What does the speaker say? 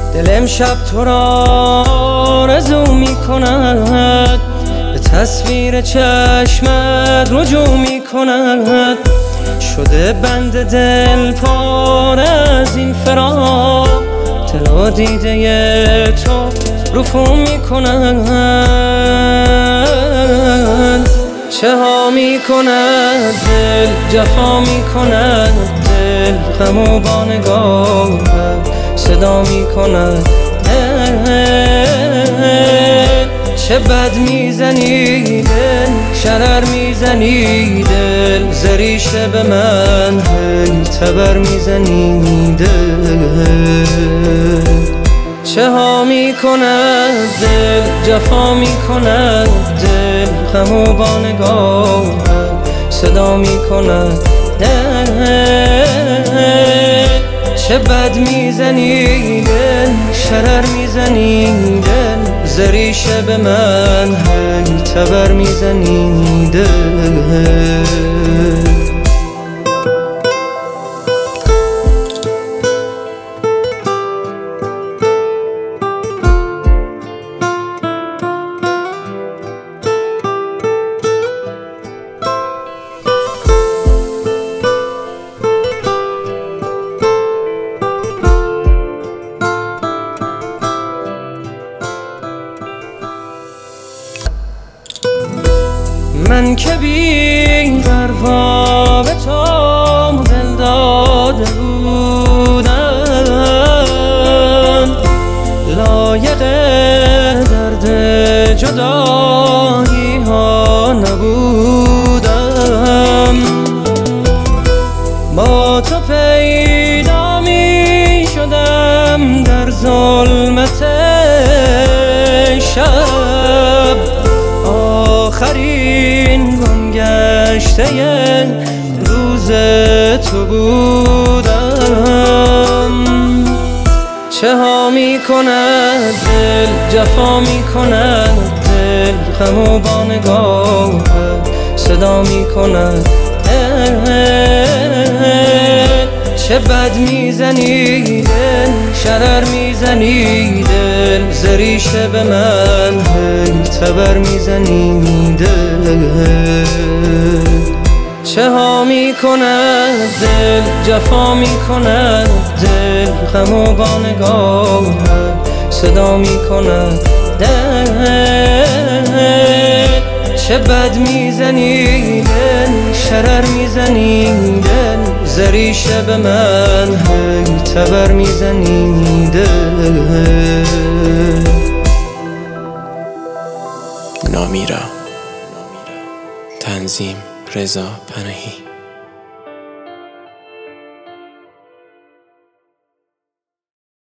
دل امشب تو را آرزو می کند، به تصویر چشمت رجوع می کند. شده بند دل پاره از این فراق، دل دیده تو رفو می کند. چه ها می کند دل، جفا می کند دل، غم و با نگاه صدا می کند. چه بد میزنی دل، شرر میزنی دل، زریشه به من هی تبر میزنی دل. چه ها می کند دل، جفا می کند دل، غم و با نگاه صدا می کند. چه بد میزنی دل، شرر میزنی دل، زریشه به من هی تبر میزنی دل. من که بی پروا به تو دل داده بودم، لایق درد جدایی ها نبودم. با تو پیدا می شدم در ظلمت شب، آخرین گمگشته روز تو بودم. چه ها می کند دل، جفا می کند دل، غم و با نگاه صدا می کند. چه بد میزنی دل، شرر میزنی دل، زریشه به من هی تبر میزنی دل. چه ها می کند دل، جفا می کند دل، غم و با نگاه صدا می کند. چه بد میزنی دل، شرر میزنی دل، زریشه به من هی تبر میزنی دل. نامیرا، تنظیم رضا پناهی.